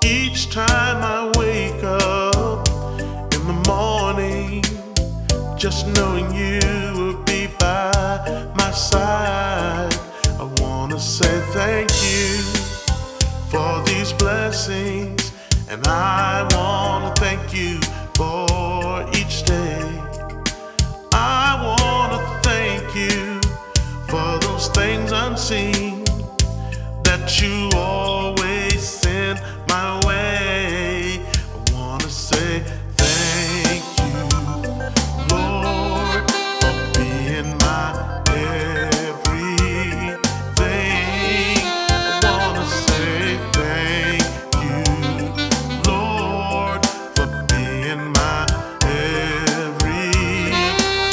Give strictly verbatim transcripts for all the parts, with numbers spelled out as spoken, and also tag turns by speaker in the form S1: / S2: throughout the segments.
S1: Each time I wake up in the morning, just knowing you will be by my side, I wanna say thank you for these blessings, and I wanna thank you for each day. I wanna thank you for those things unseen that you always send my way. I wanna say thank you, Lord, for being my everything. I wanna say thank you, Lord, for being my everything.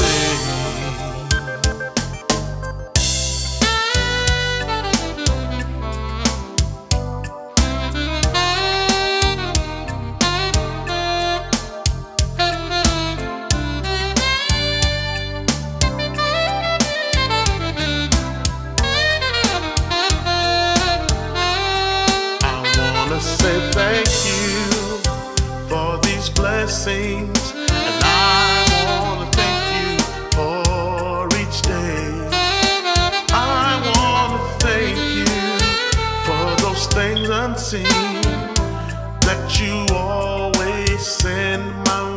S1: Say thank you for these blessings, and I wanna thank you for each day. I wanna thank you for those things unseen that you always send my way.